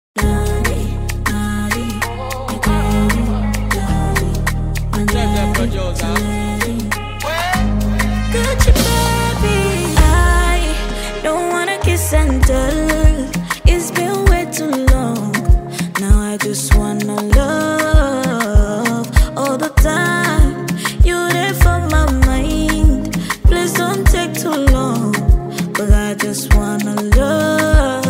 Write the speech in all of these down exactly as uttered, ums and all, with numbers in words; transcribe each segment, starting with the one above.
Gucci baby, I don't wanna kiss and tell. It's been way too long. Now I just wanna love all the time. You're there for my mind. Please don't take too long, but I just wanna love.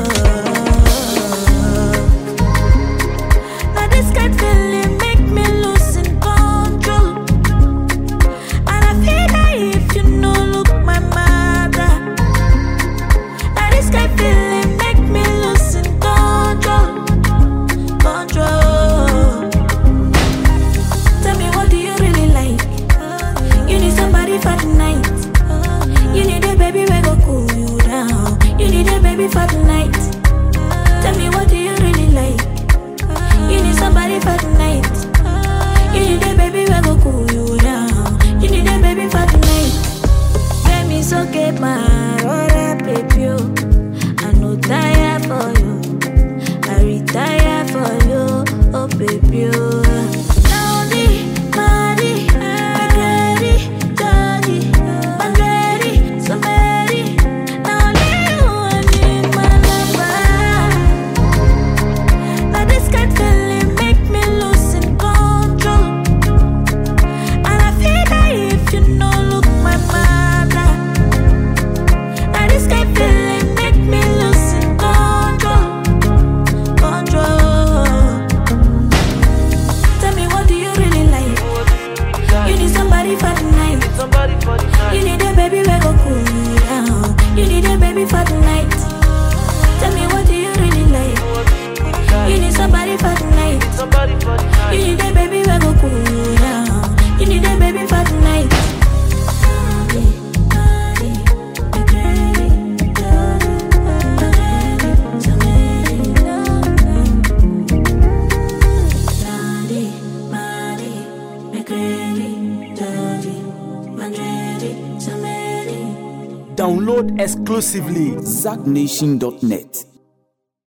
Now this kind feeling make me lose in control, and I feel like if you know look my mother. Now this kind feeling make me lose in control, control. Tell me what do you really like? You need somebody for the night. You need a baby we go cool you down. You need a baby for the night. Tell me what do you really like? You need somebody for the night. You need a baby we go cool you down. You need a baby for the night. Baby, so get my heart, baby. I no tire for you. I retire for you, oh baby. Now the money, I'm ready, Georgie, I'm ready, so ready. Now you and me, my lover. Now this kind feeling make me lose in control, and I feel like if you know look my mother. Now this kind feeling make me lose in control, control. Tell me what do you really like? You need somebody for the night. You need a baby we go cool you down. You need a baby for the night. Tell me what do you really like? You need somebody for the night. You need a baby we go cool you down. You need a baby for the night. Download exclusively zack nation dot net.